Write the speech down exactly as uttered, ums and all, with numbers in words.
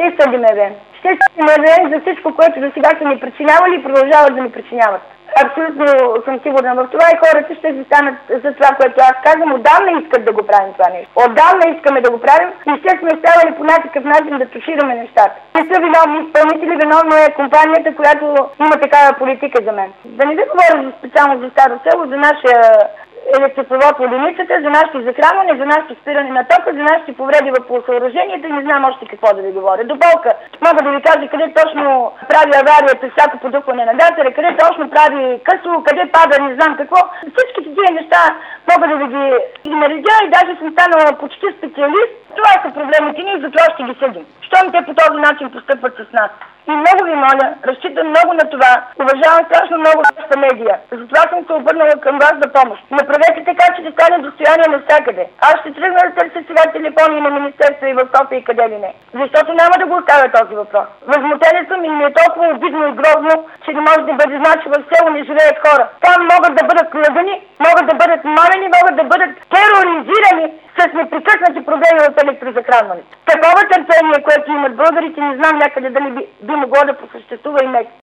ще съдим ЕВН. Ще съдим ЕВН за всичко, което до сега са ни причинявали и продължават да ни причиняват. Абсолютно съм сигурна в това и хората ще се станат за това, което аз казвам. Отдавна искат да го правим това нещо. Отдавна искаме да го правим и ще сме оставали по някакъв начин да тушираме нещата. Не са виновни изпълнители, виновна е компанията, която има такава политика за мен. Да не ви говоря специално за Старо село, за нашия електропровод воденицата, за нашето захранване, за нашето спиране на тока, за нашите повреди в съоръженията и не знам още какво да ви говоря. До болка мога да ви кажа къде точно прави авария при всяко подухване на гатера, къде точно прави късо, къде пада, не знам какво. Всичките тия неща мога да ви ги, ги наредя и даже съм станала почти специалист. Това са проблемите ни и затова ще ги съдим. Щом те по този начин постъпват с нас. И много ви моля, разчитам много на това. Уважавам страшно много вашата медия. Затова съм се обърнала към вас за помощ. Направете така, че да стане достояние навсякъде. Аз ще тръгна да търся сега телефони на министерство и в София и къде ли не. Защото няма да го оставя този въпрос. Възмутена съм и ми е толкова обидно и грозно, че не може да бъде значи в село не живеят хора. Там могат да бъдат кладени, могат да бъдат мамени, могат да бъдат тероризирани с непрекъснати проблеми в електрозахранването. Такова търпение, което имат българите, не знам някъде дали би, би могло да посъществува и днес.